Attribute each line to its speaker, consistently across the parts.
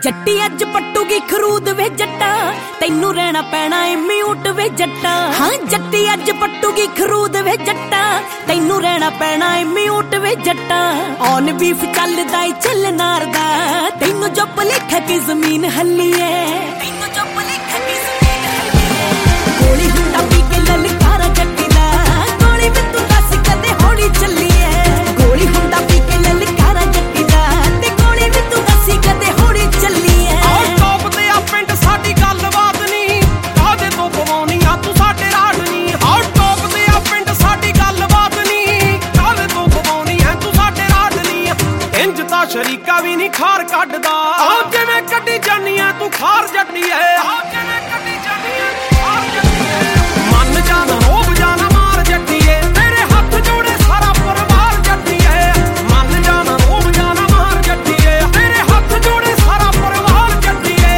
Speaker 1: जट्टी अज पट्टूगी खरूद वे जट्टा, तैनू रहना पैना ए म्यूट वे जट्टा। हाँ जट्टी अज पट्टूगी खरूद वे जट्टा, तैनू रहना पैना ए म्यूट वे जट्टा। ऑन बीफ चलदा ए चल नार दा, तैनू जो भुलेखा की जमीन हल्ली है, तैनू जो भुलेखा की जमीन हल्ली है। गोली हुंडा पी के ललकारा जट्टी दा, गोली में तू दस कदे हौली चली है। गोली हुंडा पी के ललकारा जट्टी दा, ते गोली में तू दसी कदे हौली चली है।
Speaker 2: और टॉप ते आ पिंड साडी गलबात नहीं, कादे तो पवाउणी आ तू साडे राड नहीं। और टॉप ते आ पिंड साडी गलबात नहीं, कादे तो पवाउणी आ तू साडे राड नहीं। इंज ता शरीका भी नहीं खार कड्डदा, आ जिवें कड्डी जानी आ तू खार जट्टी है। आ जिवें कड्डी जानी आ तू खार जट्टी है। मन जाना रोब जाना मार जट्टी है, तेरे हथ जोड़े सारा परिवार जट्टी है। मन जाना रोब जाना मार जट्टी है, तेरे हथ जोड़े सारा परिवार जट्टी है।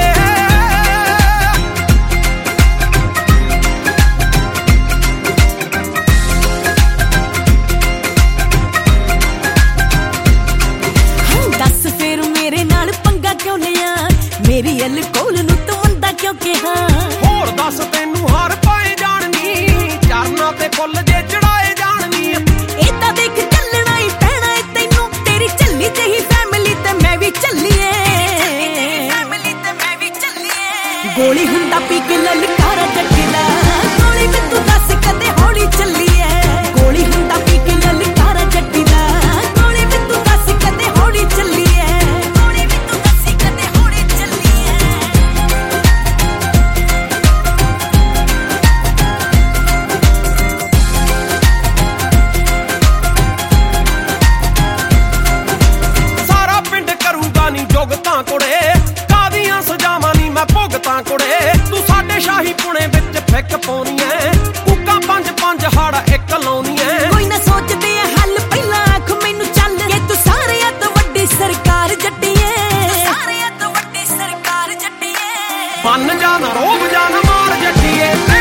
Speaker 1: दस फिर मेरे नाल पंगा क्यों लिया, मेरी अलकोल नू तू मंदा क्यों कहा।
Speaker 2: होर दस तैनू हार पाए जाणनी, चरना ते फुੱਲ जे चढ़ाए जाणनी।
Speaker 1: ए तां देख चलना ही पैना है तैनू, तेरी चली जही फैमिली ते मैं भी चलीए। गोली हुंडा पी के ललकारा जट्टी दा, गोली में तू दस कदे हौली चली है। गोली हुंडा पी के ललकारा जट्टी दा, गोली में तू दस कदे हौली चली है। गोली में तू दसी कदे हौली चली है।
Speaker 2: सारा पिंड करूगा नी जुगतां कुड़े, कादियां सजावां नी मैं भुगतां कुड़े। तू साडे शाही पुणे विच फिक पाउणी ऐ, कूकां पंज पंज हाड़ा इक लाउणी ऐ।
Speaker 1: कोई ना सोचदे हल पहला आख मैनू चल के, तू सारे तो वड्डी सरकार जट्टी है। सारे तो वड्डी सरकार जट्टी है।
Speaker 2: मन जाना रोब जाना मार जट्टी है।